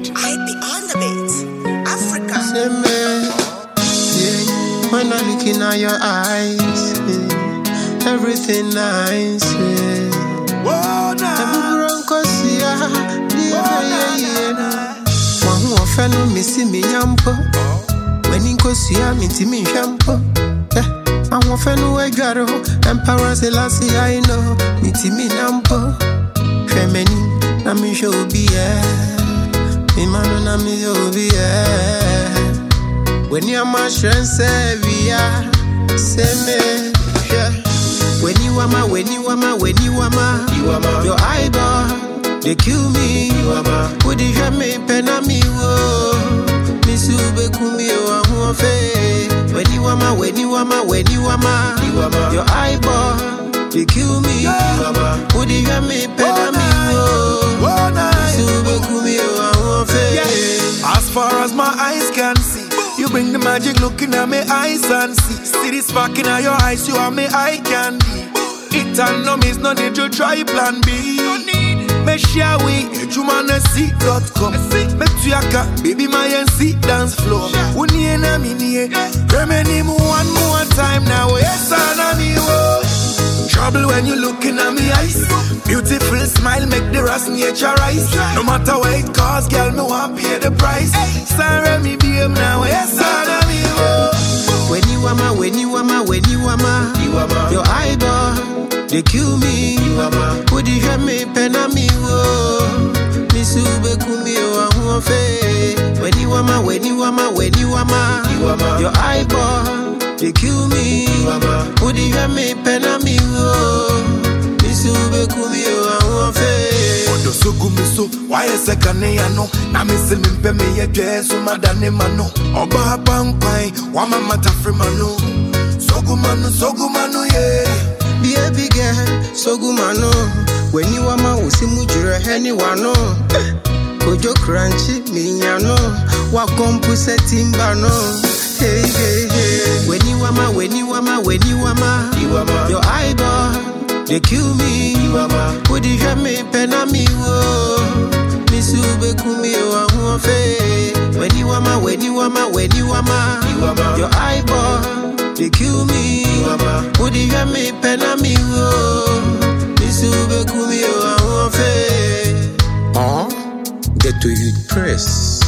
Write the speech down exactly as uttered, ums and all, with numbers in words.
David. I be on the beat. Africa. Say me, yeah. When I look in your eyes, yeah. Everything nice, yeah. Whoa, nah. One offender, missing me, yampo. When you go see me, Timmy Shampo. I'm a fan who I got Emperor Selassie, I know. Me Timmy Nampo. Femini, Nami show be eh. Me man, Nami show be eh. When you're my strength, Sevilla, say me, yeah. When you are my, when you are my, when you are my, you are my, your eyeball, they kill me, you are my, would you have me, penami, wo. Misube kumi wa huofe. When you are my, when you are my, when you are my, you are my, your eyeball, they kill me, you are my, would you have me, penami, wo. Misube kumi wa huofe. As far as my eyes can see, you bring the magic looking at my eyes and see. See this spark in your eyes, you are my eye candy. It and no means no need to try plan B. Me share we, Jumana C dot com. Me tuyaka, baby my N C dance floor. Uni ena mini, remeni mu one more time now. Yes, I me wo. Trouble when you looking at me eyes. Beautiful smile make the rest nature rise. No matter what it costs, girl, me want pay the price. Sorry me be him now. Yes, I me wo. When you are my, when you are my, when you are my, you are my, your eyeball, they kill me, you are my, would you have me, penami, wo. Misube kumi wa huofe. When you are my, when you are my, when you are my, you are my, your eyeball, they kill me, you are my, would you have me, penami, wo. Misube kumi wa huofe. Odo sogu miso, why is a kaneyano? Na misi mimpe me ye jesu madane mano. Oba hapankwai, wama matafri mano. Sogu mano, sogu mano ye. Be a big girl, sogu mano. When you are my usimu jure anyone. Kojo crunchy, minyano. Wakompu setimbano. Hey, hey, hey. When you are my, when you are my, when you are my, you are my, your eyeball, they kill me, you are my, would you have me, penami, wo. Misube kumi wa huofe. When you are my, when you are my, when you are my, you are my, your eyeball, they kill me, you are my, would you have me, penami, wo. Misube kumi wa huofe. Oh, get to you press.